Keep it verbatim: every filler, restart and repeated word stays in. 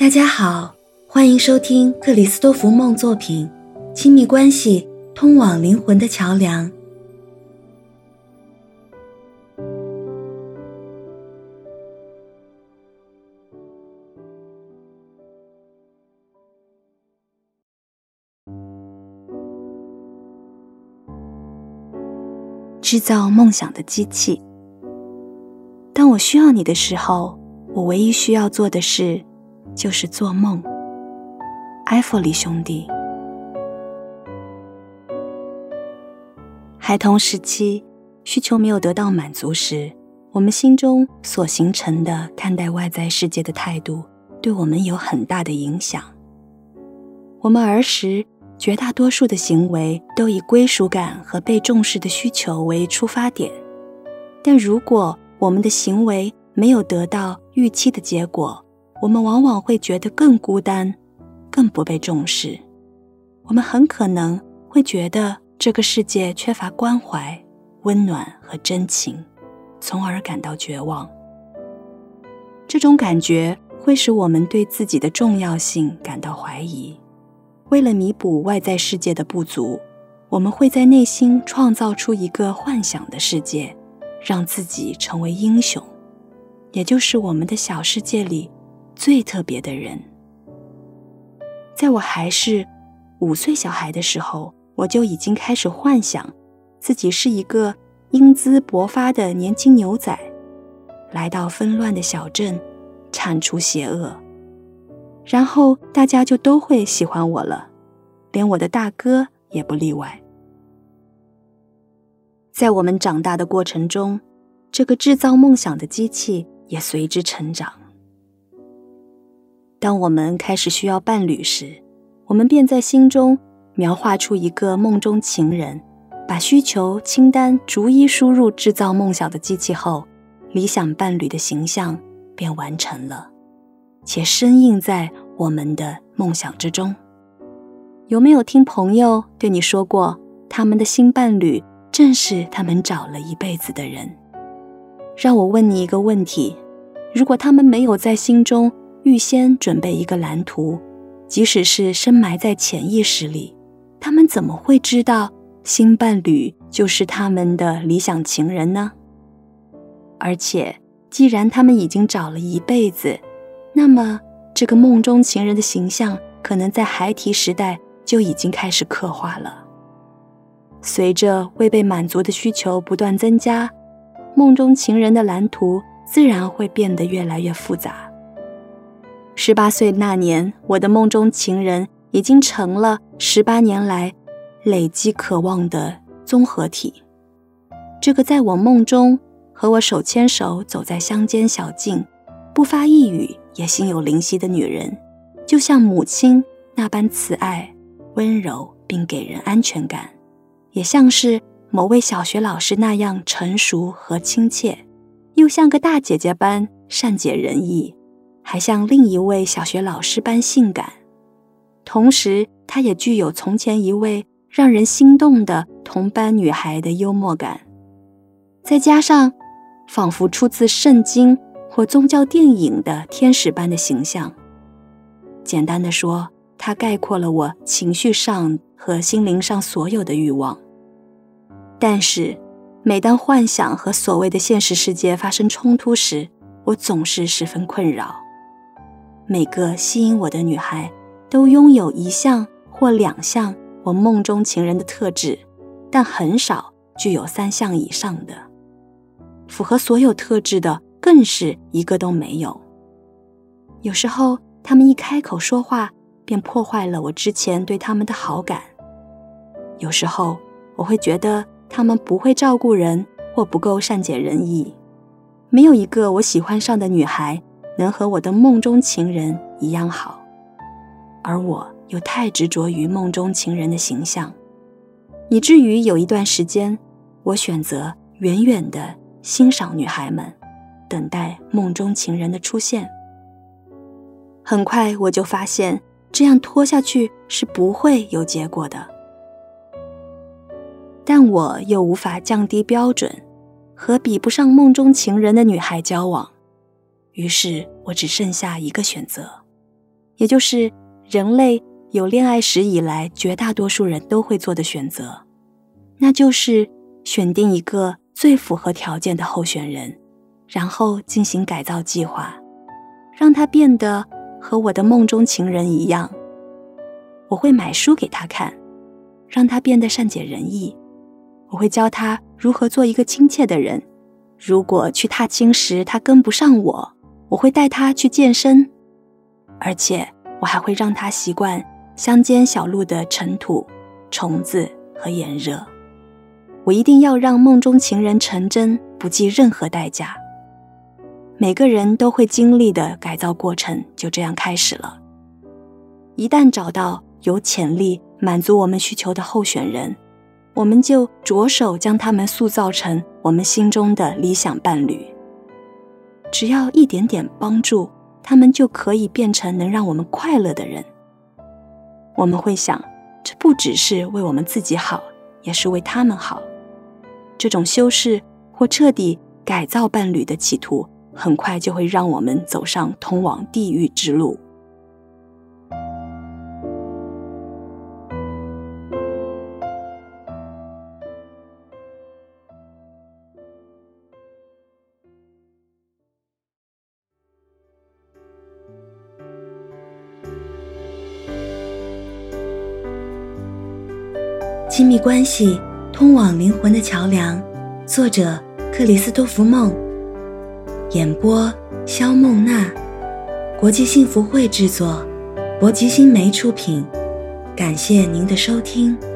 大家好，欢迎收听克里斯多福梦作品《亲密关系：通往灵魂的桥梁》。制造梦想的机器。当我需要你的时候，我唯一需要做的事就是做梦。埃弗里兄弟。孩童时期，需求没有得到满足时，我们心中所形成的看待外在世界的态度，对我们有很大的影响。我们儿时绝大多数的行为都以归属感和被重视的需求为出发点，但如果我们的行为没有得到预期的结果，我们往往会觉得更孤单，更不被重视。我们很可能会觉得这个世界缺乏关怀、温暖和真情，从而感到绝望。这种感觉会使我们对自己的重要性感到怀疑。为了弥补外在世界的不足，我们会在内心创造出一个幻想的世界，让自己成为英雄，也就是我们的小世界里最特别的人。在我还是五岁小孩的时候，我就已经开始幻想自己是一个英姿勃发的年轻牛仔，来到纷乱的小镇铲除邪恶，然后大家就都会喜欢我了，连我的大哥也不例外。在我们长大的过程中，这个制造梦想的机器也随之成长。当我们开始需要伴侣时，我们便在心中描画出一个梦中情人，把需求清单逐一输入制造梦想的机器后，理想伴侣的形象便完成了，且深印在我们的梦想之中。有没有听朋友对你说过，他们的新伴侣正是他们找了一辈子的人？让我问你一个问题，如果他们没有在心中预先准备一个蓝图，即使是深埋在潜意识里，他们怎么会知道新伴侣就是他们的理想情人呢？而且既然他们已经找了一辈子，那么这个梦中情人的形象可能在孩提时代就已经开始刻画了。随着未被满足的需求不断增加，梦中情人的蓝图自然会变得越来越复杂。十八岁那年，我的梦中情人已经成了十八年来累积渴望的综合体。这个在我梦中和我手牵手走在乡间小径，不发一语也心有灵犀的女人，就像母亲那般慈爱、温柔并给人安全感，也像是某位小学老师那样成熟和亲切，又像个大姐姐般善解人意，还像另一位小学老师般性感。同时她也具有从前一位让人心动的同班女孩的幽默感，再加上仿佛出自圣经或宗教电影的天使般的形象。简单的说，它概括了我情绪上和心灵上所有的欲望。但是每当幻想和所谓的现实世界发生冲突时，我总是十分困扰。每个吸引我的女孩都拥有一项或两项我梦中情人的特质，但很少具有三项以上的。符合所有特质的更是一个都没有。有时候他们一开口说话，便破坏了我之前对他们的好感。有时候我会觉得他们不会照顾人或不够善解人意。没有一个我喜欢上的女孩能和我的梦中情人一样好，而我又太执着于梦中情人的形象，以至于有一段时间，我选择远远地欣赏女孩们，等待梦中情人的出现。很快我就发现，这样拖下去是不会有结果的。但我又无法降低标准，和比不上梦中情人的女孩交往。于是我只剩下一个选择， 也就是人类有恋爱史以来绝大多数人都会做的选择，那就是选定一个最符合条件的候选人，然后进行改造计划，让他变得和我的梦中情人一样。我会买书给他看，让他变得善解人意。我会教他如何做一个亲切的人。如果去踏青时他跟不上我，我会带他去健身。而且我还会让他习惯乡间小路的尘土、虫子和炎热。我一定要让梦中情人成真，不计任何代价。每个人都会经历的改造过程就这样开始了。一旦找到有潜力满足我们需求的候选人，我们就着手将他们塑造成我们心中的理想伴侣。只要一点点帮助，他们就可以变成能让我们快乐的人。我们会想，这不只是为我们自己好，也是为他们好。这种修饰或彻底改造伴侣的企图，很快就会让我们走上通往地狱之路。亲密关系，通往灵魂的桥梁。作者：克里斯多福·梦，演播：肖梦娜，国际幸福会制作，博吉新媒出品。感谢您的收听。